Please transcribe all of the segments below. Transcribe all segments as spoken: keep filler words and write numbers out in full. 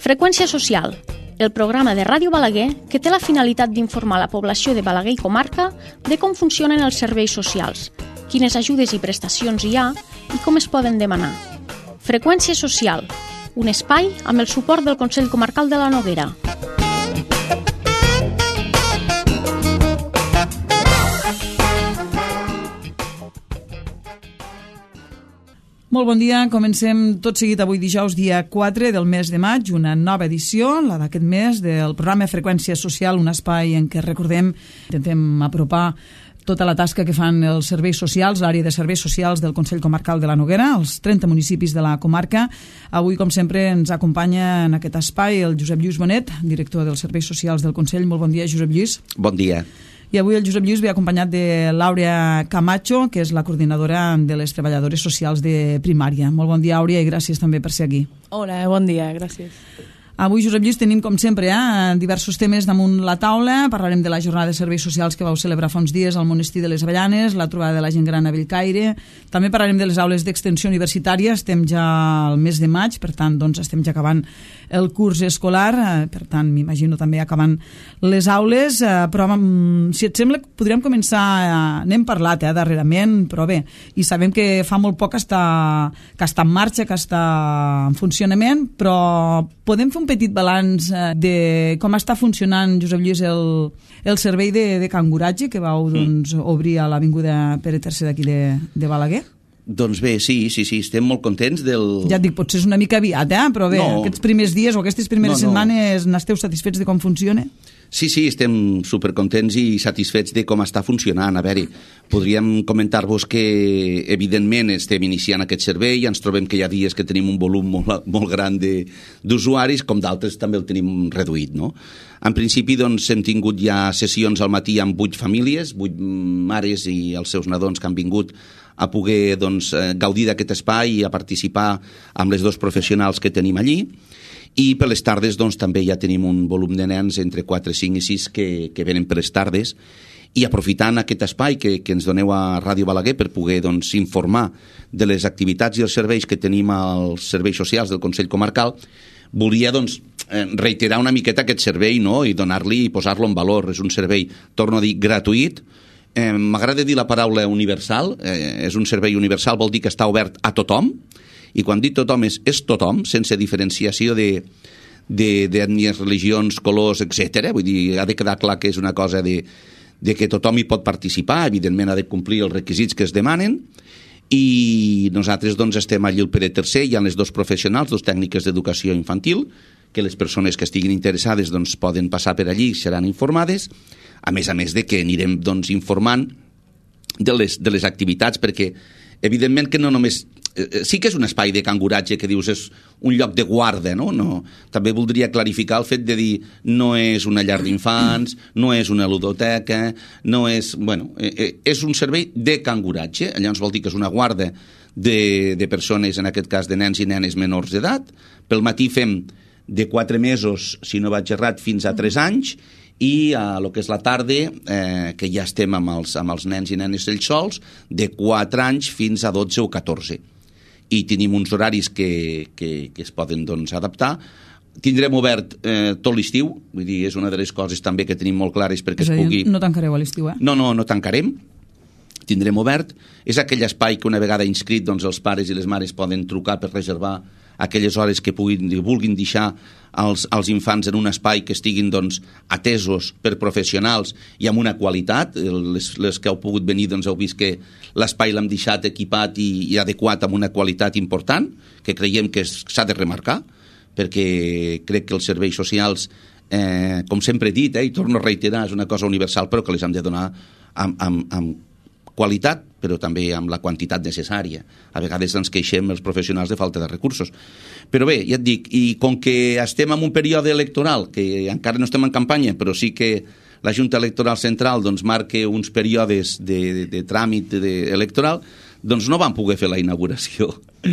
Freqüència social, el programa de Ràdio Balaguer que té la finalitat d'informar la població de Balaguer i comarca de com funcionen els serveis socials, quines ajudes i prestacions hi ha i com es poden demanar. Freqüència social, un espai amb el suport del Consell Comarcal de la Noguera. Molt bon dia, comencem tot seguit avui dijous, dia quatre del mes de maig, una nova edició, la d'aquest mes, del programa Freqüència Social, un espai en què recordem, intentem apropar tota la tasca que fan els serveis socials, l'àrea de serveis socials del Consell Comarcal de la Noguera, els trenta municipis de la comarca. Avui, com sempre, ens acompanya en aquest espai el Josep Lluís Bonet, director dels serveis socials del Consell. Molt bon dia, Josep Lluís. Bon dia. I avui el Josep Lluís ve acompanyat de L'Àurea Camacho, que és la coordinadora de les treballadores socials de primària. Molt bon dia, Àurea, i gràcies també per ser aquí. Hola, bon dia, gràcies. Avui, Josep Lluís, tenim, com sempre, eh, diversos temes damunt la taula. Parlarem de la jornada de serveis socials que vau celebrar fa uns dies al Monestir de les Avellanes, la trobada de la gent gran a Bellcaire. També parlarem de les aules d'extensió universitària. Estem ja al mes de maig, per tant, doncs, estem ja acabant el curs escolar, eh, per tant, m'imagino també acabant les aules, eh, però mm, si et sembla, podríem començar, eh, n'hem parlat eh, darrerament, però bé, i sabem que fa molt poc que està, que està en marxa, que està en funcionament, però podem fer un petit balanç eh, de com està funcionant, Josep Lluís, el, el servei de, de canguratge que vau doncs, obrir a l'Avinguda Pere tercer d'aquí de, de Balaguer? Doncs bé, sí, sí, sí, estem molt contents del... Ja et dic, potser és una mica aviat, eh? Però bé, no. Aquests primers dies o aquestes primeres no, no. setmanes n'esteu satisfets de com funciona? Sí, sí, estem supercontents i satisfets de com està funcionant. A veure, podríem comentar-vos que, evidentment, estem iniciant aquest servei i ens trobem que hi ha dies que tenim un volum molt, molt gran d'usuaris, com d'altres també el tenim reduït, no? En principi, doncs, hem tingut ja sessions al matí amb vuit famílies, vuit mares i els seus nadons que han vingut a poder doncs, gaudir d'aquest espai i a participar amb les dos professionals que tenim allí. I per les tardes doncs, també ja tenim un volum de nens entre quatre, cinc i sis que, que venen per les tardes, i aprofitant aquest espai que, que ens doneu a Ràdio Balaguer per poder doncs, informar de les activitats i els serveis que tenim als serveis socials del Consell Comarcal, volia doncs, reiterar una miqueta aquest servei, no? I donar-li i posar-lo en valor. És un servei, torno a dir, gratuït. Eh, m'agrada dir la paraula universal. Eh, és un servei universal, vol dir que està obert a tothom, i quan dic tothom és, és tothom, sense diferenciació de, de, d'ètnies, religions, colors, etcètera. Vull dir, ha de quedar clar que és una cosa de, de que tothom hi pot participar, evidentment ha de complir els requisits que es demanen, i nosaltres doncs, estem allí al Pere tercer, hi ha les dos professionals, dos tècniques d'educació infantil, que les persones que estiguin interessades doncs, poden passar per allí i seran informades, a més a més de que anirem doncs, informant de les, de les activitats, perquè evidentment que no només... Sí que és un espai de canguratge que dius és un lloc de guarda, no? no? També voldria clarificar el fet de dir no és una llar d'infants, no és una ludoteca, no és... Bueno, eh, és un servei de canguratge, llavors vol dir que és una guarda de, de persones, en aquest cas de nens i nenes menors d'edat. Pel matí fem de quatre mesos, si no vaig errat, fins a tres anys, i a lo que és la tarda, eh, que ja estem amb els, amb els nens i nenes ells sols, de quatre anys fins a dotze o catorze. I tenim uns horaris que, que, que es poden doncs, adaptar. Tindrem obert eh, tot l'estiu, vull dir, és una de les coses també que tenim molt clares perquè és es dir, pugui... No tancareu a l'estiu, eh? No, no, no tancarem. Tindrem obert. És aquell espai que una vegada inscrit doncs, els pares i les mares poden trucar per reservar aquelles hores que puguin, vulguin deixar els, els infants en un espai que estiguin doncs, atesos per professionals i amb una qualitat. Les, les que heu pogut venir doncs, heu vist que l'espai l'hem deixat equipat i, i adequat amb una qualitat important, que creiem que s'ha de remarcar, perquè crec que els serveis socials, eh, com sempre he dit, eh, i torno a reiterar, és una cosa universal, però que les hem de donar amb, amb, amb qualitat, però també amb la quantitat necessària. A vegades ens queixem els professionals de falta de recursos. Però bé, ja et dic, i com que estem en un període electoral, que encara no estem en campanya, però sí que la Junta Electoral Central doncs, marca uns períodes de, de, de tràmit de, electoral, doncs no van poder fer la inauguració.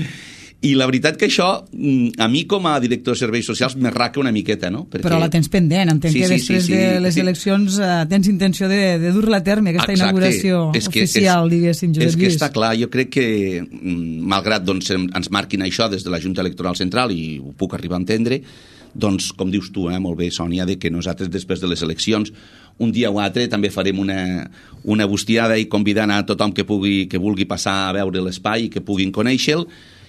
I la veritat que això, a mi com a director de serveis socials, m'arraca una miqueta, no? Perquè... Però la tens pendent, entenc sí, que sí, després sí, sí, de les sí. eleccions eh, tens intenció de, de dur-la a terme, aquesta Exacte. inauguració és que, oficial, és, diguéssim, Josep Lluís. És que està clar, jo crec que, malgrat doncs, ens marquin això des de la Junta Electoral Central, i ho puc arribar a entendre, doncs, com dius tu, eh, molt bé, Sònia, de que nosaltres després de les eleccions, un dia o altre també farem una, una bustiada i convidant a tothom que, pugui, que vulgui passar a veure l'espai i que puguin conèixer-lo,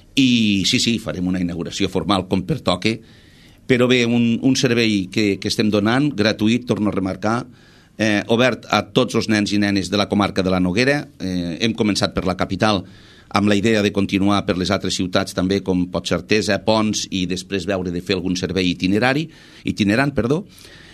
i sí, sí, farem una inauguració formal com pertoque, però bé, un, un servei que, que estem donant, gratuït, torno a remarcar, eh, obert a tots els nens i nenes de la comarca de la Noguera. Eh, hem començat per la capital, amb la idea de continuar per les altres ciutats també, com pot ser Artesa, Pons, i després veure de fer algun servei itinerari, itinerant, perdó,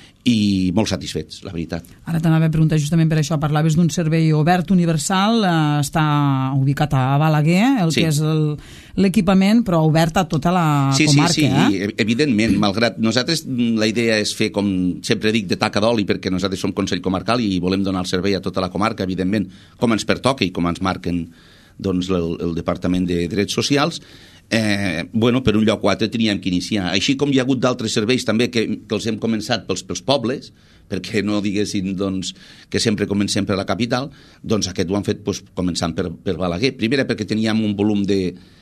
i molt satisfets, la veritat. Ara t'anava a preguntar justament per això, parlaves d'un servei obert universal, eh, està ubicat a Balaguer, el sí. que és l'equipament, però obert a tota la sí, comarca. Sí, sí, eh? evidentment, malgrat nosaltres la idea és fer, com sempre dic, de taca d'oli, perquè nosaltres som Consell Comarcal i volem donar el servei a tota la comarca, evidentment, com ens pertoca i com ens marquen doncs, el, el Departament de Drets Socials. Eh, bueno, per un lloc o altre teníem que iniciar. Així com hi ha hagut d'altres serveis també que, que els hem començat pels, pels pobles, perquè no diguessin doncs, que sempre comencem per la capital, doncs aquest ho han fet doncs, començant per, per Balaguer. Primera perquè teníem un volum de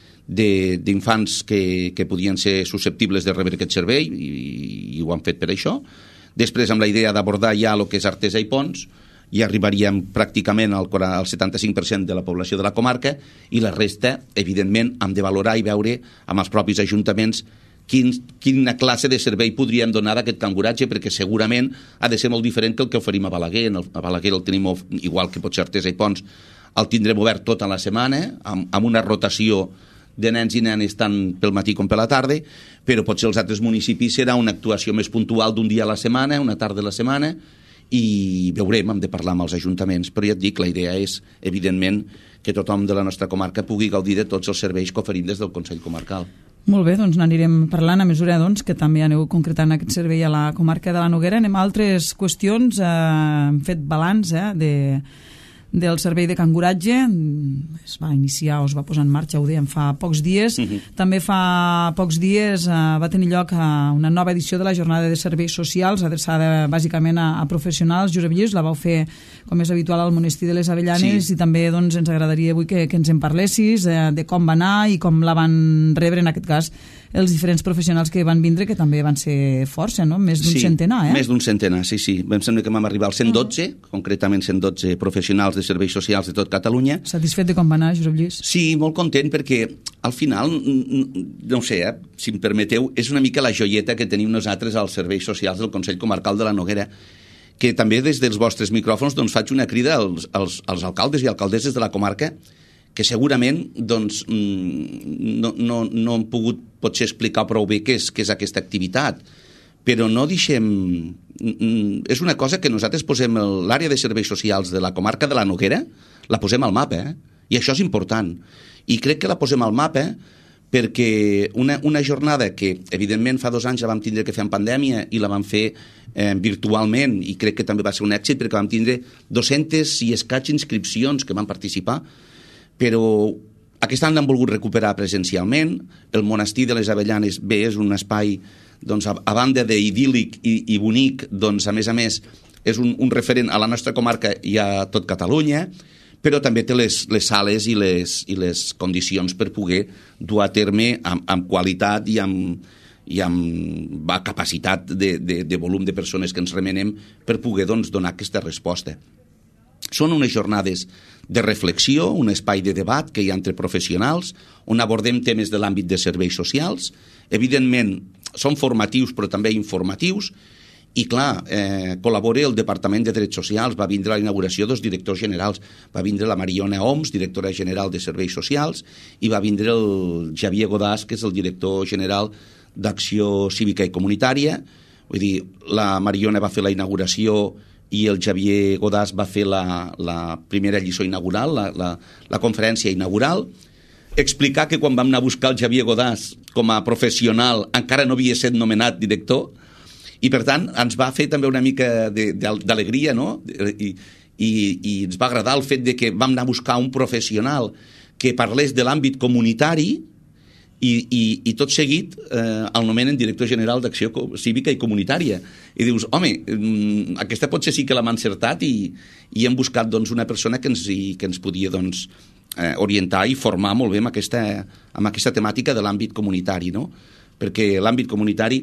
d'infants que, que podien ser susceptibles de rebre aquest servei i, i ho han fet per això. Després amb la idea d'abordar ja el que és Artesa i Pons, i arribaríem pràcticament al, al setanta-cinc per cent de la població de la comarca, i la resta, evidentment, hem de valorar i veure amb els propis ajuntaments quin, quina classe de servei podríem donar d'aquest canguratge, perquè segurament ha de ser molt diferent que el que oferim a Balaguer. A Balaguer el tenim igual que pot ser Artesa i Pons, el tindrem obert tota la setmana, amb, amb una rotació de nens i nenes tant pel matí com per la tarda, però potser els altres municipis serà una actuació més puntual d'un dia a la setmana, una tarda a la setmana, i veurem, hem de parlar amb els ajuntaments, però ja et dic, la idea és, evidentment, que tothom de la nostra comarca pugui gaudir de tots els serveis que oferim des del Consell Comarcal. Molt bé, doncs n'anirem parlant a mesura doncs, que també aneu concretant aquest servei a la comarca de la Noguera. Anem a altres qüestions, eh, hem fet balanç eh, de... del servei de canguratge, es va iniciar o es va posar en marxa, ho dèiem, fa pocs dies. Uh-huh. També fa pocs dies eh, va tenir lloc eh, una nova edició de la jornada de serveis socials, adreçada bàsicament a, a professionals. Josep Lluís, la vau fer, com és habitual, al Monestir de les Avellanes, sí. I també doncs, ens agradaria avui que, que ens en parlessis eh, de com va anar i com la van rebre, en aquest cas, els diferents professionals que van vindre, que també van ser força, no? Més d'un sí, centenar, eh? més d'un centenar, sí, sí. Em sembla que vam arribar als cent dotze, uh-huh. concretament cent dotze professionals de serveis socials de tot Catalunya. Satisfet de com va anar, Josep Lluís? Sí, molt content, perquè al final, no sé, eh, si em permeteu, és una mica la joieta que tenim nosaltres als serveis socials del Consell Comarcal de la Noguera, que també des dels vostres micròfons doncs, faig una crida als, als, als alcaldes i alcaldesses de la comarca, que segurament doncs, no, no, no hem pogut potser explicar prou bé què és, què és aquesta activitat, però no deixem... És una cosa que nosaltres posem l'àrea de serveis socials de la comarca de la Noguera, la posem al mapa, eh? I això és important. I crec que la posem al mapa perquè una, una jornada que, evidentment, fa dos anys la vam tindre que fer en pandèmia i la vam fer eh, virtualment, i crec que també va ser un èxit perquè vam tindre dues-centes i escaig inscripcions que van participar, però aquest any l'han volgut recuperar presencialment. El Monestir de les Avellanes bé és un espai, doncs, a, a banda d'idíl·lic i, i bonic, doncs, a més a més, és un, un referent a la nostra comarca i a tot Catalunya, però també té les, les sales i les, i les condicions per poder dur a terme amb, amb qualitat i amb, i amb capacitat de, de, de volum de persones que ens remenem per poder doncs, donar aquesta resposta. Són unes jornades de reflexió, un espai de debat que hi ha entre professionals, on abordem temes de l'àmbit de serveis socials. Evidentment, són formatius però també informatius, i clar, eh, col·labora el Departament de Drets Socials, va vindre a la inauguració dos directors generals, va vindre la Mariona Oms, directora general de Serveis Socials, i va vindre el Xavier Godàs, que és el director general d'Acció Cívica i Comunitària. Vull dir, la Mariona va fer la inauguració i el Xavier Godàs va fer la, la primera lliçó inaugural, la, la, la conferència inaugural. Explicar que quan vam anar a buscar el Xavier Godàs com a professional encara no havia estat nomenat director, i per tant ens va fer també una mica d'alegria, no? I, i, i ens va agradar el fet de que vam anar a buscar un professional que parlés de l'àmbit comunitari, i, i, i tot seguit eh, el nomenen director general d'Acció Cívica i Comunitària, i dius, home, aquesta potser sí que l'hem encertat, i, i hem buscat doncs, una persona que ens, que ens podia doncs, eh, orientar i formar molt bé amb aquesta, amb aquesta temàtica de l'àmbit comunitari, no? Perquè l'àmbit comunitari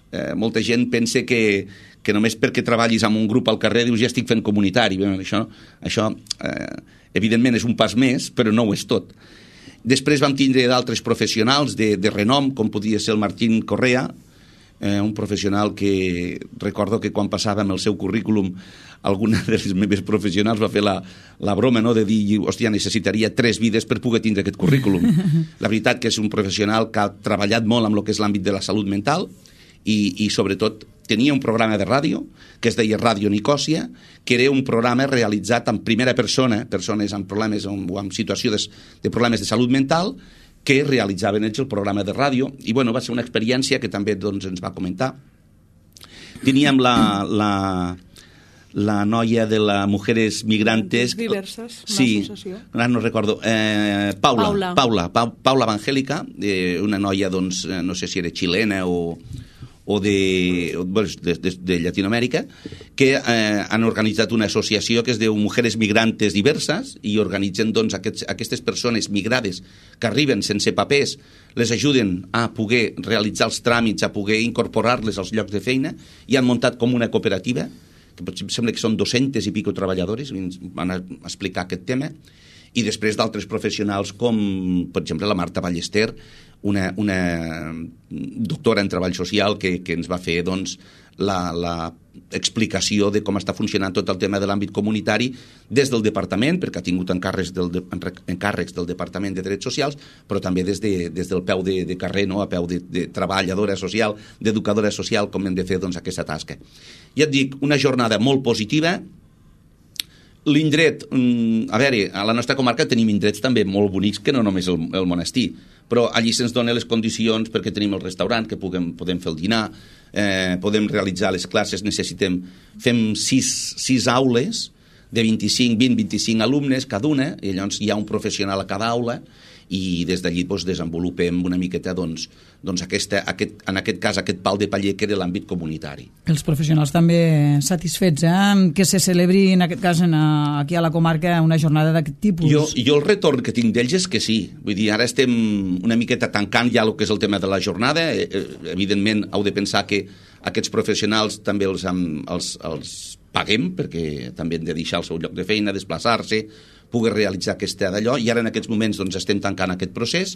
Eh, molta gent pensa que, que només perquè treballis amb un grup al carrer dius ja estic fent comunitari. Bé, això això eh, evidentment és un pas més, però no ho és tot. Després vam tindre d'altres professionals de, de renom, com podia ser el Martín Correa, eh, un professional que recordo que quan passàvem el seu currículum alguna de les meves professionals va fer la, la broma, no?, de dir, hòstia, necessitaria tres vides per poder tindre aquest currículum. La veritat que és un professional que ha treballat molt amb el que és l'àmbit de la salut mental, I, i sobretot tenia un programa de ràdio que es deia Ràdio Nicòsia, que era un programa realitzat en primera persona, persones amb problemes o amb situació de, de problemes de salut mental, que realitzaven ells el programa de ràdio, i bueno, va ser una experiència que també doncs, ens va comentar. Teníem la, la, la noia de la Mujeres Migrantes... Diverses, una sí, associació. Ara no recordo. Eh, Paula, Paula. Paula, pa, Paula Evangélica, eh, una noia, doncs, no sé si era xilena o... o de, de, de, de Llatinoamèrica, que eh, han organitzat una associació que es diu Mujeres Migrantes Diverses i organitzen doncs, aquests, aquestes persones migrades que arriben sense papers, les ajuden a poder realitzar els tràmits, a poder incorporar-les als llocs de feina, i han muntat com una cooperativa, que em sembla que són dos-centes i pico treballadores, i ens van a explicar aquest tema, i després d'altres professionals com, per exemple, la Marta Ballester, una, una doctora en treball social que, que ens va fer doncs, la, la explicació de com està funcionant tot el tema de l'àmbit comunitari des del departament, perquè ha tingut encàrrecs del, encàrrecs del Departament de Drets Socials, però també des, de, des del peu de, de carrer, no? A peu de, de treballadora social, d'educadora social, com hem de fer doncs, aquesta tasca. Ja et dic, una jornada molt positiva. L'indret, a veure, a la nostra comarca tenim indrets també molt bonics, que no només el, el monestir, però allí se'ns donen les condicions perquè tenim el restaurant, que puguem, podem fer el dinar, eh, podem realitzar les classes, necessitem, fem sis, sis aules de vint-i-cinc, vint, vint-i-cinc alumnes cada una, i llavors hi ha un professional a cada aula, i des d'allí doncs, desenvolupem una miqueta doncs, doncs aquesta, aquest, en aquest cas aquest pal de paller que era l'àmbit comunitari. Els professionals també satisfets eh? que se celebri en aquest cas en, aquí a la comarca una jornada d'aquest tipus. Jo, jo el retorn que tinc d'ells és que sí, vull dir, ara estem una miqueta tancant ja el que és el tema de la jornada, evidentment heu de pensar que aquests professionals també els, els, els paguem perquè també han de deixar el seu lloc de feina, desplaçar-se, poder realitzar aquesta d'allò, i ara en aquests moments doncs, estem tancant aquest procés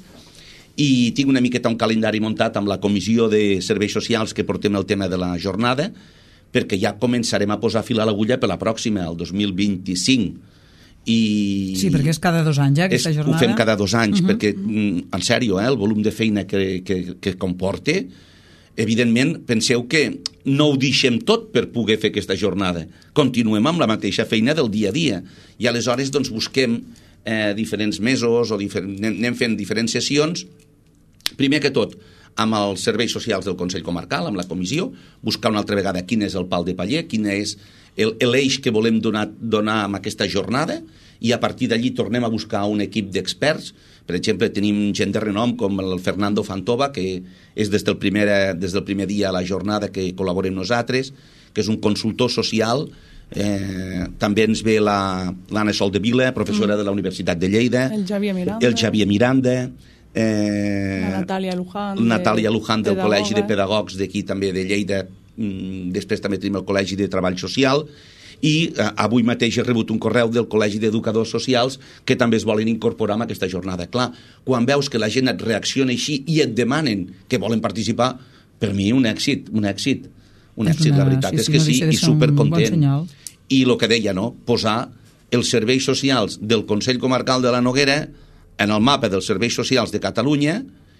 i tinc una miqueta un calendari muntat amb la comissió de serveis socials que portem el tema de la jornada, perquè ja començarem a posar fil a l'agulla per la pròxima, el dos mil vint-i-cinc. I sí, perquè és cada dos anys, eh, aquesta és, jornada. Ho fem cada dos anys, uh-huh. perquè, en sèrio, eh, el volum de feina que, que, que comporta, evidentment, penseu que no ho deixem tot per poder fer aquesta jornada. Continuem amb la mateixa feina del dia a dia. I aleshores doncs, busquem eh, diferents mesos o difer anem fent diferents sessions. Primer que tot, amb els serveis socials del Consell Comarcal, amb la comissió, buscar una altra vegada quin és el pal de paller, quin és l'eix que volem donar, donar amb aquesta jornada, i a partir d'allí tornem a buscar un equip d'experts. Per exemple, tenim gent de renom com el Fernando Fantova, que és des del primer, des del primer dia a la jornada que col·laborem nosaltres, que és un consultor social. Eh, també ens ve l'Anna la, Soldevila, professora mm. de la Universitat de Lleida, el Xavier Miranda, el Xavier Miranda eh, la Natàlia Luján, Natàlia Luján del pedagoga. Col·legi de Pedagogs d'aquí també de Lleida. Mm, després també tenim el Col·legi de Treball Social, i eh, avui mateix he rebut un correu del Col·legi d'Educadors Socials que també es volen incorporar en aquesta jornada. Clar, quan veus que la gent et reacciona així i et demanen que volen participar, per mi un èxit, un èxit. Un és èxit, una, la veritat sí, és que sí, sí, i supercontent. Bon I el que deia, no?, posar els serveis socials del Consell Comarcal de la Noguera en el mapa dels serveis socials de Catalunya,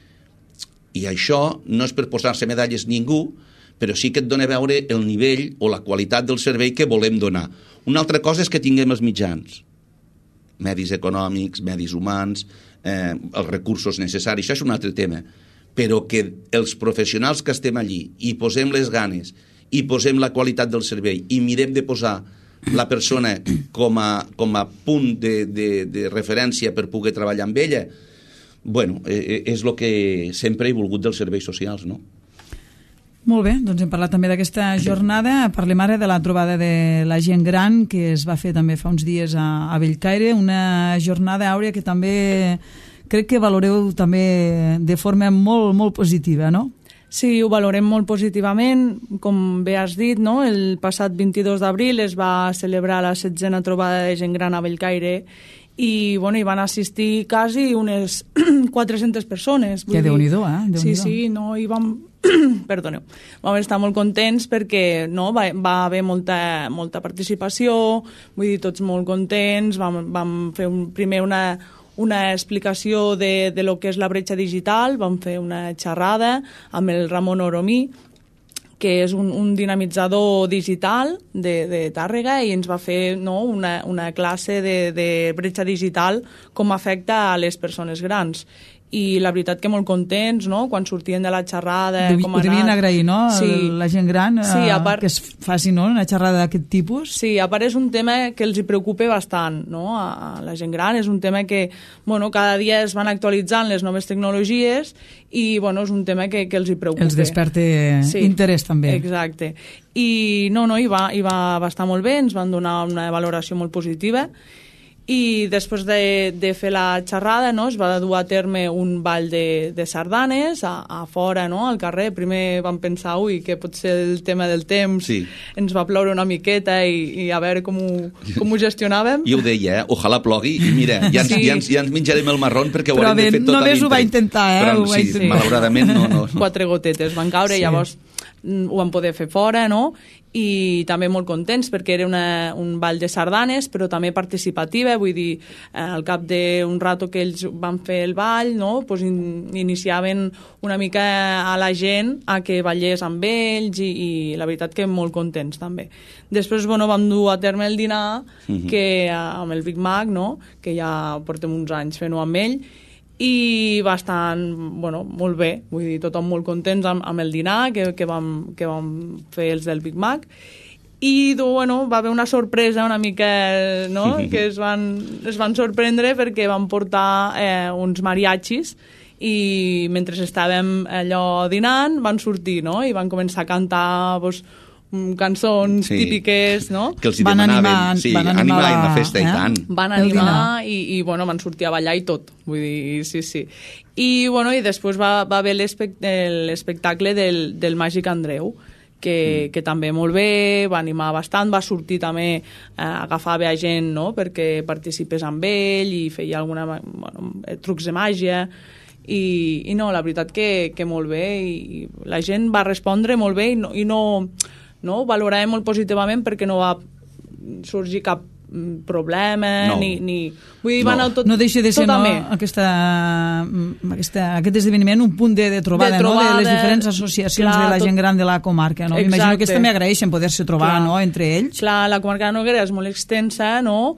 i això no és per posar-se medalles ningú, però sí que et dona a veure el nivell o la qualitat del servei que volem donar. Una altra cosa és que tinguem els mitjans, medis econòmics, medis humans, eh, els recursos necessaris, això és un altre tema, però que els professionals que estem allí i posem les ganes i posem la qualitat del servei i mirem de posar la persona com a, com a punt de, de, de referència per poder treballar amb ella, bueno, eh, és el que sempre he volgut dels serveis socials, no? Molt bé, doncs hem parlat també d'aquesta jornada. Parlem ara de la trobada de la gent gran que es va fer també fa uns dies a, a Bellcaire, una jornada, Àurea, que també crec que valoreu també de forma molt, molt positiva, no? Sí, ho valorem molt positivament. Com bé has dit, no? El passat vint-i-dos d'abril es va celebrar la setzena trobada de gent gran a Bellcaire i bueno, hi van assistir quasi unes quatre-centes persones. Que Déu-n'hi-do, eh? Déu sí, sí, no, i vam... Perdoneu, vam estar molt contents perquè no, va, va haver molta, molta participació, vull dir, tots molt contents, vam, vam fer un, primer una, una explicació de, de lo que és la bretxa digital, vam fer una xerrada amb el Ramon Oromí, que és un, un dinamitzador digital de, de Tàrrega i ens va fer no, una, una classe de, de bretxa digital com afecta a les persones grans. I la veritat que molt contents, no?, quan sortien de la xerrada... Devi, com ho devien agrair, no?, sí. la gent gran, eh, sí, part... que es faci no? una xerrada d'aquest tipus. Sí, a part és un tema que els hi preocupa bastant, no?, a, a la gent gran. És un tema que, bueno, cada dia es van actualitzant les noves tecnologies i, bueno, és un tema que, que els hi preocupa. Els desperta sí, interès, també. Exacte. I, no, no, hi va, hi va estar molt bé, ens van donar una valoració molt positiva. I després de, de fer la xerrada no, es va dur a terme un ball de, de sardanes a, a fora, no, al carrer. Primer vam pensar, ui, que potser el tema del temps sí. ens va ploure una miqueta i, i a veure com ho, com ho gestionàvem. Jo ho deia, eh? Ojalà plogui i mira, ja ens, sí. ja ens, ja ens menjarem el marrón perquè ho però haurem de fer tot a només ho va intentar, eh? Però, sí, sí. malauradament no, no. Quatre gotetes van caure sí. i llavors ho vam poder fer fora, no? I també molt contents perquè era una, un ball de sardanes però també participativa, vull dir eh, al cap d'un rato que ells van fer el ball, no? Pues in, iniciaven una mica a la gent a que ballés amb ells i, i la veritat que molt contents també. Després bueno, vam dur a terme el dinar uh-huh. que, amb el Big Mac, no? Que ja portem uns anys fent-ho amb ell i bastant, bueno, molt bé, vull dir, tothom molt contents amb, amb el dinar que, que, vam, que vam fer els del Big Mac i bueno, va haver una sorpresa una mica, no?, que es van, es van sorprendre perquè van portar eh, uns mariachis i mentre estàvem allò dinant van sortir, no?, i van començar a cantar, doncs, cançons sí. típiques, no? Que els hi van demanaven, animar, sí, van animar, animar la, en la festa, eh? I tant. Van animar i, i, bueno, van sortir a ballar i tot, vull dir, sí, sí. I, bueno, i després va, va haver l'espectacle del, del Màgic Andreu, que, mm. que també molt bé, va animar bastant, va sortir també, eh, agafava a gent, no?, perquè participés amb ell i feia alguna, bueno, trucs de màgia, i, i no, la veritat que, que molt bé, i la gent va respondre molt bé i no... I no no? Ho valoràvem molt positivament perquè no va sorgir cap problema no. ni, ni... Vull dir, no. va anar tot, no deixa de ser no, aquesta, aquesta, aquest esdeveniment un punt de, de, trobada, de trobada, no? De les diferents associacions clar, de la gent tot... gran de la comarca, no? M'imagino que també agraeixen poder-se trobar clar. No? Entre ells. Clar, la comarca de Noguera és molt extensa, no?,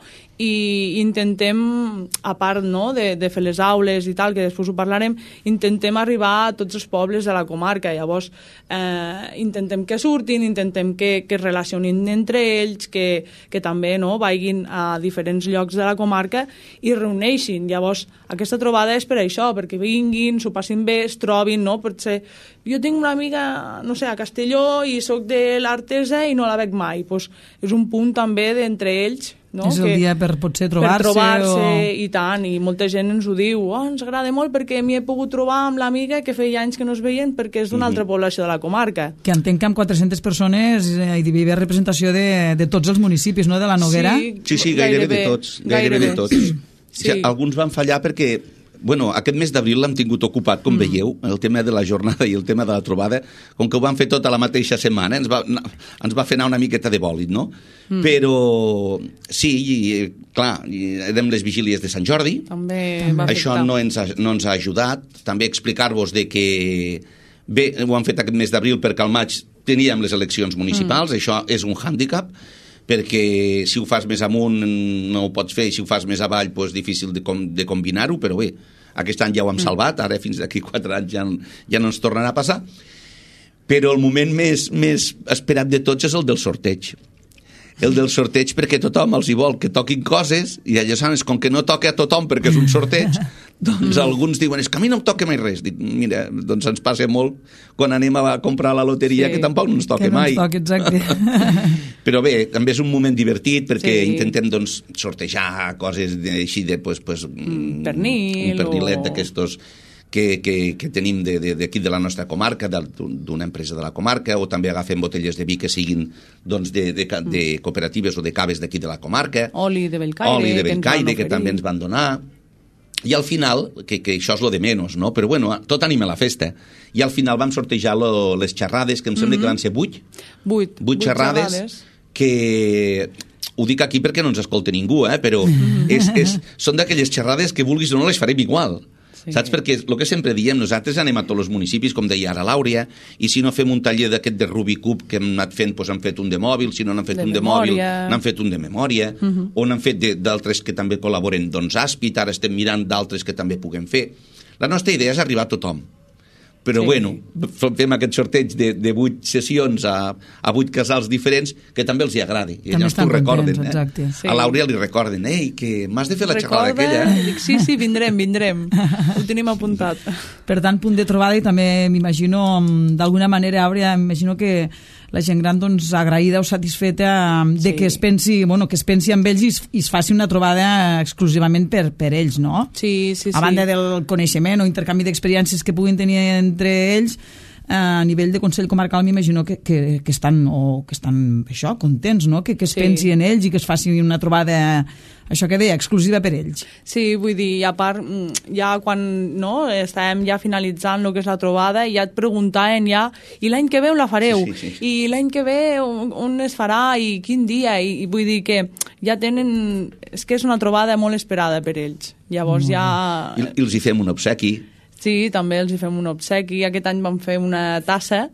i intentem, a part no, de, de fer les aules i tal, que després ho parlarem, intentem arribar a tots els pobles de la comarca. Llavors eh, intentem que surtin, intentem que, que es relacionin entre ells, que, que també no, vagin a diferents llocs de la comarca i reuneixin. Llavors aquesta trobada és per això, perquè vinguin, s'ho passin bé, es trobin, no? Potser jo tinc una amiga, no sé, a Castelló i soc de l'Artesa i no la veig mai. Pues és un punt també d'entre ells. No? És el que, dia per potser trobar-se. Per trobar-se o... i tant, i molta gent ens ho diu. Oh, ens agrada molt perquè m'hi he pogut trobar amb l'amiga que feia anys que no es veien perquè és d'una mm-hmm. altra població de la comarca. Que entenc que amb quatre-centes persones eh, hi devia haver representació de, de tots els municipis, no?, de la Noguera. Sí, sí, sí gairebé, gairebé de tots. Gairebé, gairebé de tots. Sí. O sigui, alguns van fallar perquè... Bueno, aquest mes d'abril l'hem tingut ocupat, com mm. veieu, el tema de la jornada i el tema de la trobada, com que ho van fer tota la mateixa setmana, ens va, ens va fer anar una miqueta de bòlit, no? Mm. Però sí, i, clar, érem les vigílies de Sant Jordi, també va això no ens, ha, no ens ha ajudat, també explicar-vos de que bé, ho han fet aquest mes d'abril perquè al maig teníem les eleccions municipals, mm. això és un hàndicap, perquè si ho fas més amunt no ho pots fer i si ho fas més avall doncs és difícil de, com, de combinar-ho, però bé, aquest any ja ho hem salvat, ara fins d'aquí quatre anys ja, ja no ens tornarà a passar, però el moment més, més esperat de tots és el del sorteig. El del sorteig perquè tothom els hi vol que toquin coses i aleshores com que no toca a tothom perquè és un sorteig doncs alguns diuen és que a mi no em toca mai res. Dic, mira, doncs ens passa molt quan anem a comprar la loteria sí, que tampoc no ens toca no mai ens toca, exacte. Però bé, també és un moment divertit perquè sí. intentem doncs sortejar coses de, així de pues, pues, un pernil un pernilet o... d'aquestos que, que, que tenim d'aquí de, de la nostra comarca, d'una empresa de la comarca, o també agafem botelles de vi que siguin doncs, de, de, de cooperatives o de caves d'aquí de la comarca. Oli de Bellcaire. Oli de Bellcaire, que, que també ens van donar. I al final, que, que això és lo de menys, no? Però bueno, tot anima la festa. I al final vam sortejar lo, les xerrades, que em sembla mm-hmm. que van ser vuit. Vuit. Vuit xerrades, xerrades que... Ho dic aquí perquè no ens escolta ningú, eh? Però és, és, són d'aquelles xerrades que vulguis o no les farem igual. Sí. Saps? Perquè el que sempre diem, nosaltres anem a tots els municipis, com deia ara l'Àurea, i si no fem un taller d'aquest de Rubik Cub que hem anat fent, doncs han fet un de mòbil, si no n'han fet de un memòria. de mòbil, n'han fet un de memòria, uh-huh. o n'han fet d'altres que també col·laboren, doncs Àspid, ara estem mirant d'altres que també puguem fer. La nostra idea és arribar a tothom. Però sí. bueno, fem aquest sorteig de, de vuit sessions a, a vuit casals diferents que també els hi agradi. I també llavors t'ho recorden. Contents, eh? sí. A l'Àurea li recorden, ei, que m'has de fer la xerrada aquella. Dic, sí, sí, vindrem, vindrem. Ho tenim apuntat. Per tant, punt de trobada, i també m'imagino, d'alguna manera, Àurea, m'imagino que la gent gran, doncs, agraïda o satisfeta de sí. que es pensi, bueno, que es pensi amb ells i es, i es faci una trobada exclusivament per, per ells, no? Sí, sí, sí. A banda del coneixement o intercanvi d'experiències que puguin tenir entre ells, a nivell de Consell Comarcal m'imagino que, que, que estan, o que estan això, contents, no? Que, que es sí. pensi en ells i que es faci una trobada, això que deia, exclusiva per ells. Sí, vull dir, a part, ja quan no, estàvem ja finalitzant el que és la trobada, ja et preguntaven ja, i l'any que ve on la fareu? Sí, sí, sí. I l'any que ve on, on es farà? I quin dia? I, i vull dir que ja tenen... És que és una trobada molt esperada per ells. Llavors mm. ja... I, I els hi fem un obsequi. Sí, també els hi fem un obsequi. Aquest any vam fer una tassa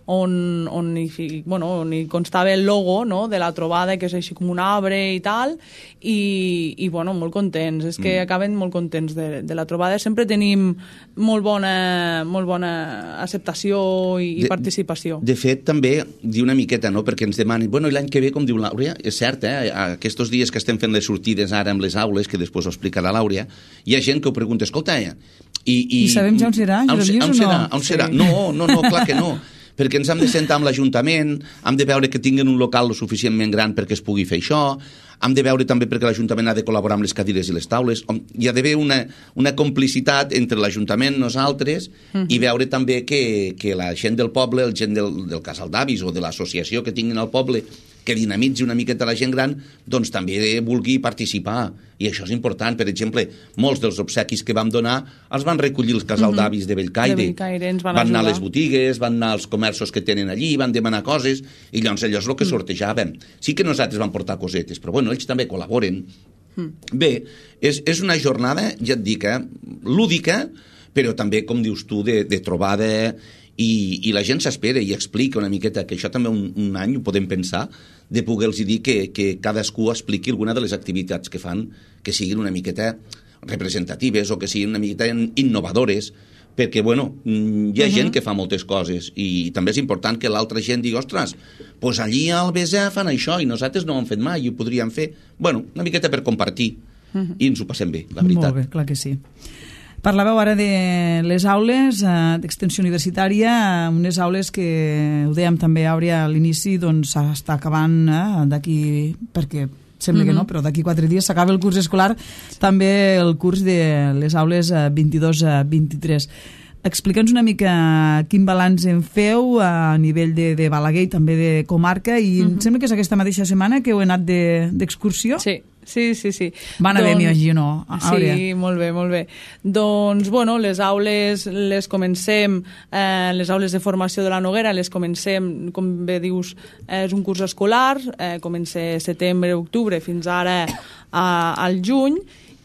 on, on, hi, bueno, on hi constava el logo, no?, de la trobada, que és així com un arbre i tal, i, i bueno, molt contents. És que mm. acaben molt contents de, de la trobada. Sempre tenim molt bona, molt bona acceptació i, i de, participació. De fet, també dir una miqueta, no?, perquè ens demanen, bueno, i l'any que ve, com diu l'Àurea, és cert, eh?, aquests dies que estem fent les sortides ara amb les aules, que després ho explicarà l'Àurea, hi ha gent que ho pregunta, escolta, eh, i, i, I sabem ja on serà? On, on, on serà? On sí. serà? No, no, no, clar que no. Perquè ens hem de sentar amb l'Ajuntament, hem de veure que tinguin un local lo suficientment gran perquè es pugui fer això, hem de veure també perquè l'Ajuntament ha de col·laborar amb les cadires i les taules, hi ha d'haver una, una complicitat entre l'Ajuntament, nosaltres, uh-huh. i veure també que, que la gent del poble, el gent del, del casal d'avis o de l'associació que tinguin al poble, que dinamitzi una miqueta la gent gran, doncs també vulgui participar. I això és important. Per exemple, molts dels obsequis que vam donar els van recollir els casal mm-hmm. d'avis de Bellcaire. De Bellcaire ens van, van anar ajudar. a les botigues, van anar als comerços que tenen allí, van demanar coses, i llavors allò és el que mm. sortejàvem. Sí que nosaltres vam portar cosetes, però bueno, ells també col·laboren. Mm. Bé, és, és una jornada, ja et dic, eh, lúdica, però també, com dius tu, de, de trobada, i, i la gent s'espera i explica una miqueta, que això també un, un any ho podem pensar, de poder-los dir que, que cadascú expliqui alguna de les activitats que fan, que siguin una miqueta representatives o que siguin una miqueta innovadores, perquè, bueno, hi ha uh-huh. gent que fa moltes coses i també és important que l'altra gent digui, ostres, doncs allí al B S A fan això i nosaltres no ho hem fet mai i ho podríem fer. Bueno, una miqueta per compartir uh-huh. i ens ho passem bé, la veritat. Molt bé, clar que sí. Parlàveu ara de les aules eh, d'extensió universitària, unes aules que, ho dèiem també, Àurea, a l'inici, doncs s'està acabant eh, d'aquí, perquè sembla mm-hmm. que no, però d'aquí quatre dies s'acaba el curs escolar, també el curs de les aules eh, vint-i-dos a vint-i-tres. Explica'ns una mica quin balanç en feu a nivell de, de Balaguer i també de comarca, i mm-hmm. em sembla que és aquesta mateixa setmana que heu anat d'excursió. De, sí. Sí, sí, sí. Van haver, doncs, m'imagino, Àurea. Sí, molt bé, molt bé. Doncs, bueno, les aules les comencem, eh, les aules de formació de la Noguera les comencem, com bé dius, eh, és un curs escolar, eh, comença setembre, octubre, fins ara a, al juny,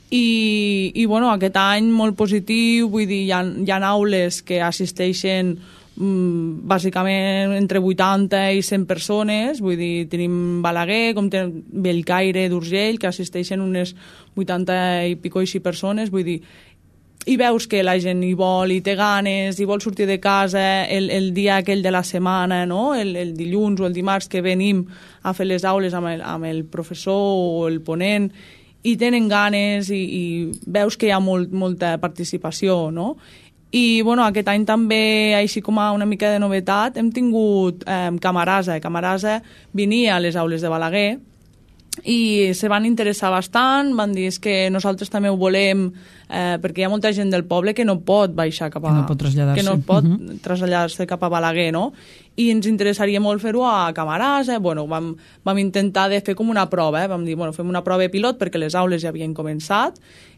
i, i bueno, aquest any molt positiu, vull dir, hi ha, hi ha aules que assisteixen bàsicament entre vuitanta i cent persones, vull dir, tenim Balaguer, com tenim Bellcaire d'Urgell, que assisteixen unes vuitanta i pico així persones, vull dir, i veus que la gent hi vol, hi té ganes, hi vol sortir de casa el, el dia aquell de la setmana, no? el, el dilluns o el dimarts que venim a fer les aules amb el, amb el professor o el ponent, i tenen ganes i, i veus que hi ha molt, molta participació, no? I bueno, aquest any també, així com a una mica de novetat, hem tingut eh, Camarasa. Camarasa venia a les aules de Balaguer i se van interessar bastant, van dir que nosaltres també ho volem, eh, perquè hi ha molta gent del poble que no pot baixar cap a... Que no pot traslladar-se. Que no pot uh -huh. traslladar-se cap a Balaguer, no? I ens interessaria molt fer-ho a Camarasa. Bueno, vam, vam intentar de fer com una prova, eh? Vam dir, bueno, fem una prova pilot perquè les aules ja havien començat,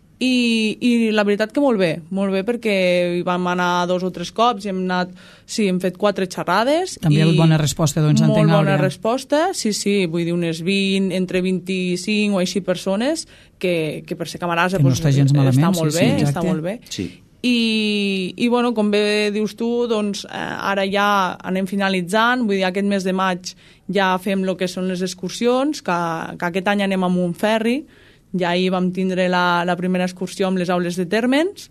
i, i la veritat que molt bé, molt bé, perquè hi vam anar dos o tres cops i hem anat, sí, hem fet quatre xerrades. També hi ha hagut bona resposta, doncs, entenc, Molt bona Àurea. resposta, sí, sí, vull dir unes vint, entre vint-i-cinc o així persones que, que per ser Camarasa que no pues, està gens malament, està molt sí, bé, sí, està molt bé. Sí. I, i bueno, com bé dius tu, doncs eh, ara ja anem finalitzant, vull dir, aquest mes de maig ja fem el que són les excursions, que, que aquest any anem a Montferri. Ja ahir vam tindre la, la primera excursió amb les aules de Térmens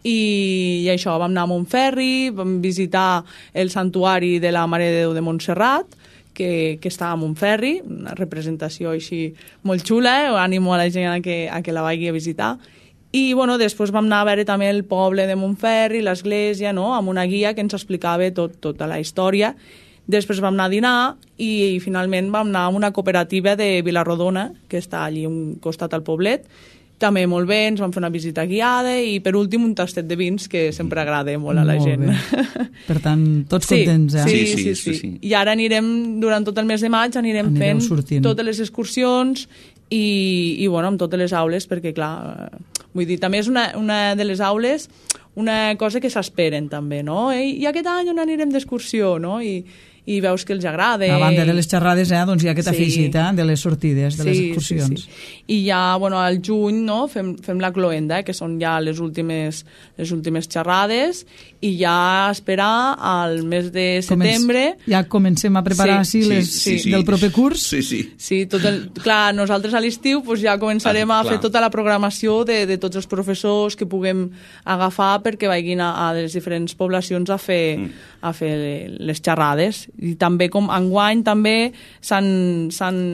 i, i això, vam anar a Montferri, vam visitar el santuari de la Mare de Déu de Montserrat, que, que està a Montferri, una representació així molt xula, eh? Animo a la gent a que, a que la vagi a visitar. I bueno, després vam anar a veure també el poble de Montferri, l'església, no? Amb una guia que ens explicava tot, tota la història. Després vam anar a dinar i, i finalment vam anar a una cooperativa de Vilarrodona, que està allí un costat al poblet. També molt bé, ens vam fer una visita guiada i per últim un tastet de vins, que sempre agrada molt a la molt gent. Bé. Per tant, tots sí, contents, eh? Sí Sí, sí, sí, sí, sí, sí. I ara anirem, durant tot el mes de maig, anirem Anireu fent sortint. totes les excursions i, i bueno, amb totes les aules, perquè clar, vull dir, també és una, una de les aules una cosa que s'esperen també, no? I, I aquest any on anirem d'excursió, no? I, i veus que els agrada. A banda de les xerrades, eh, doncs hi ha aquest Sí. afegit, eh, de les sortides, de sí, les excursions. Sí, sí. I ja, bueno, al juny, no?, fem, fem la cloenda, eh, que són ja les últimes, les últimes xerrades, i ja esperar al mes de setembre... Començ, ja comencem a preparar Sí, sí, sí, les sí, sí. del proper curs. Sí, sí. Sí, tot el, clar, nosaltres a l'estiu pues, ja començarem Ah, a fer clar. tota la programació de, de tots els professors que puguem agafar perquè vagin a, a les diferents poblacions a fer, mm. a fer les xerrades. I també, com enguany, també s'han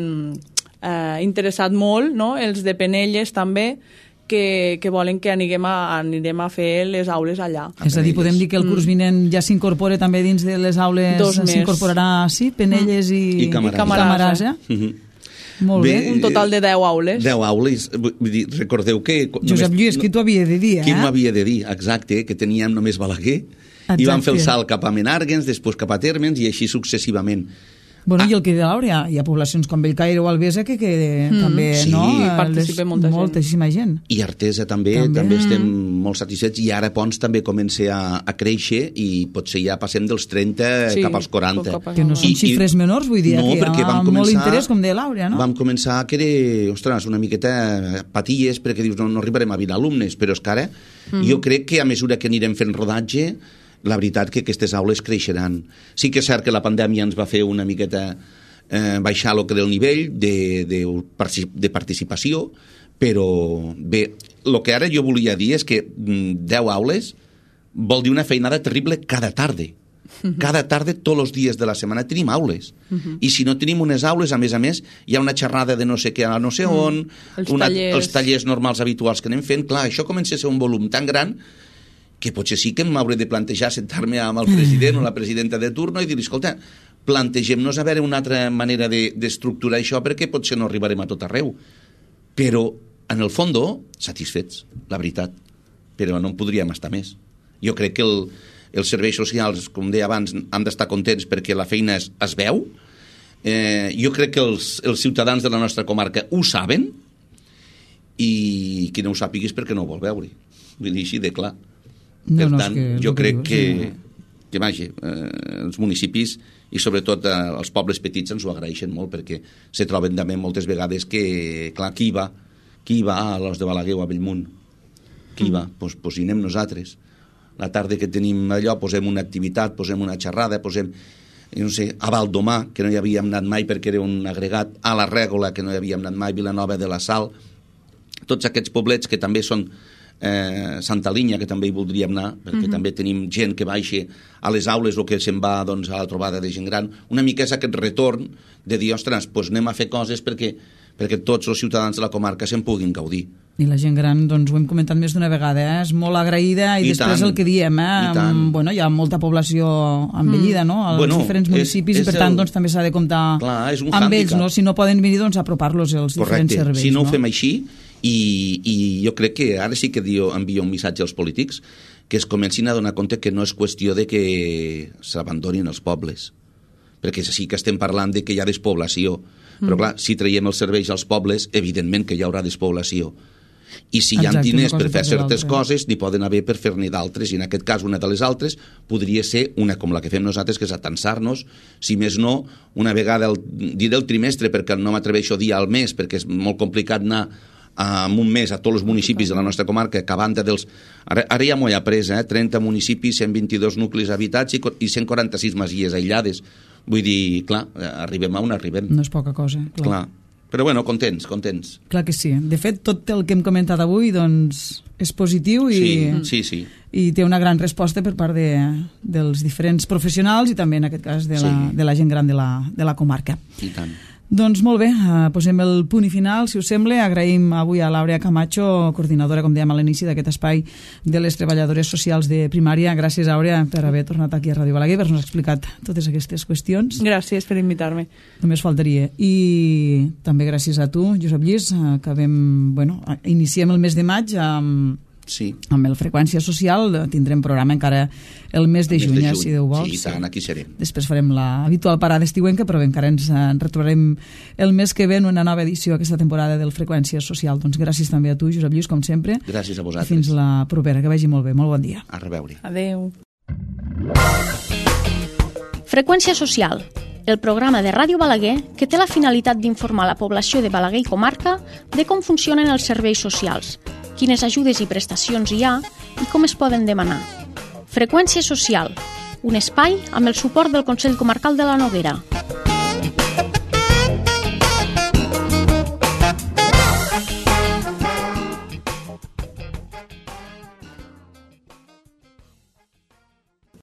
eh, interessat molt, no?, els de Penelles també, que, que volen que anirem a, anirem a fer les aules allà. És a dir, podem dir que el curs vinent ja s'incorpora també dins de les aules, Dos més. s'incorporarà, sí, Penelles i, I Camarasa. i Camarasa. Mhm. Molt bé. Bé, Un total de deu aules. deu aules. Vull dir, recordeu que... Josep Lluís, qui t'ho havia de dir, eh? Qui m'ho havia de dir, exacte, que teníem només Balaguer, Exacte. i vam fer el salt cap a Menàrguens, després cap a Térmens, i així successivament. Bueno, Ah. i el que de l'Àurea, hi ha poblacions com Bellcaire o Albesa que, que mm. també, Sí, no? participa Les- molta gent. moltíssima gent. I Artesa també, També. també, també estem molt satisfets, i ara Pons també comença a, a créixer i potser ja passem dels trenta Sí, cap als quaranta. cap a- Que no són I- i- xifres menors, vull dir, no, que hi perquè ha vam molt començar- interès, com deia l'Àurea, no? Vam començar que era, ostres, una miqueta patilles, perquè dius, no, no arribarem a vint alumnes, però és que ara mm. jo crec que a mesura que anirem fent rodatge, la veritat que aquestes aules creixeran. Sí que és cert que la pandèmia ens va fer una miqueta eh, baixar el que del nivell de, de, de participació, però bé, el que ara jo volia dir és que mm, deu aules vol dir una feinada terrible cada tarda. Cada tarda, tots els dies de la setmana, tenim aules. Uh-huh. I si no tenim unes aules, a més a més, hi ha una xerrada de no sé què a no sé on, mm. els, una, tallers. els tallers normals habituals que anem fent. Clar, això comença a ser un volum tan gran que potser sí que m'hauré de plantejar sentar-me amb el president o la presidenta de turno i dir, escolta, plantegem-nos a veure una altra manera de, d'estructurar això, perquè potser no arribarem a tot arreu. Però, en el fons, satisfets, la veritat. Però no en podríem estar més. Jo crec que el, els serveis socials, com deia abans, han d'estar contents perquè la feina es, es veu. Eh, jo crec que els, els ciutadans de la nostra comarca ho saben, i qui no ho sàpigui és perquè no ho vol veure. Vull dir així de clar. No, Per no, tant, és que, jo el que crec dius, que, no. que vaja, eh, els municipis i sobretot eh, els pobles petits ens ho agraeixen molt, perquè se troben també moltes vegades que, clar, qui hi va? Qui hi va a l'Os de Balaguer o a Bellmunt? Qui hi va? Doncs pues, pues hi anem nosaltres. La tarda que tenim allò posem una activitat, posem una xerrada, posem, no sé, a Valdomà, que no hi havíem anat mai perquè era un agregat, a la Règola, que no hi havíem anat mai, Vilanova de la Sal, tots aquests poblets que també són eh, Santa Linya, que també hi voldríem anar, perquè uh-huh. també tenim gent que baixa a les aules o que se'n va doncs, a la trobada de gent gran. Una mica és aquest retorn de dir, ostres, doncs anem a fer coses perquè, perquè tots els ciutadans de la comarca se'n puguin gaudir. I la gent gran, doncs ho hem comentat més d'una vegada, eh? És molt agraïda i, I després tant, el que diem, eh? Bueno, hi ha molta població envellida, mm. no? Als bueno, diferents municipis és, és i per tant el... doncs, també s'ha de comptar Clar, amb handicap. ells, no? Si no poden venir, doncs apropar-los als Correcte. diferents serveis. Si no, no ho fem així, i, i jo crec que ara sí que dio, envia un missatge als polítics que es comencin a donar compte que no és qüestió de que s'abandonin els pobles, perquè sí que estem parlant de que hi ha despoblació, mm. però clar, si traiem els serveis als pobles, evidentment que hi haurà despoblació. I si hi ha Exacte, diners per fer certes coses, n'hi poden haver per fer-ne d'altres, i en aquest cas una de les altres podria ser una com la que fem nosaltres, que és atansar-nos, si més no, una vegada el, diré el trimestre, perquè no m'atreveixo a dir al mes, perquè és molt complicat anar en un mes a tots els municipis de la nostra comarca, que a banda dels... Ara, ara hi ha molt apresa, eh? trenta municipis, cent vint-i-dos nuclis habitats i, i cent quaranta-sis masies aïllades. Vull dir, clar, arribem a on arribem. No és poca cosa, clar. clar. Però bueno, contents, contents. Clar que sí. De fet, tot el que hem comentat avui doncs, és positiu i, sí, sí, sí. i té una gran resposta per part de, dels diferents professionals i també en aquest cas de la, sí. de la gent gran de la, de la comarca. I tant. Doncs molt bé, uh, posem el punt i final, si us sembla. Agraïm avui a l'Àurea Camacho, coordinadora, com dèiem a l'inici d'aquest espai de les treballadores socials de primària. Gràcies, Àurea, per haver tornat aquí a Ràdio Balaguer, per haver-nos explicat totes aquestes qüestions. Gràcies per invitar-me. Només faltaria. I també gràcies a tu, Josep Lluís, que vam, bueno, iniciem el mes de maig amb... Sí. Amb el Freqüència Social tindrem programa encara el mes de, el juny, mes de juny, si Déu vols. Sí, tant, aquí serem. Després farem l'habitual parada estiuenca, però encara ens en retrobarem el mes que ve en una nova edició aquesta temporada del Freqüència Social. Doncs gràcies també a tu, Josep Lluís, com sempre. Gràcies a vosaltres. I fins la propera, que vagi molt bé. Molt bon dia. A reveure. Adéu. Freqüència Social, el programa de Ràdio Balaguer que té la finalitat d'informar la població de Balaguer i comarca de com funcionen els serveis socials, quines ajudes i prestacions hi ha i com es poden demanar. Freqüència Social, un espai amb el suport del Consell Comarcal de la Noguera.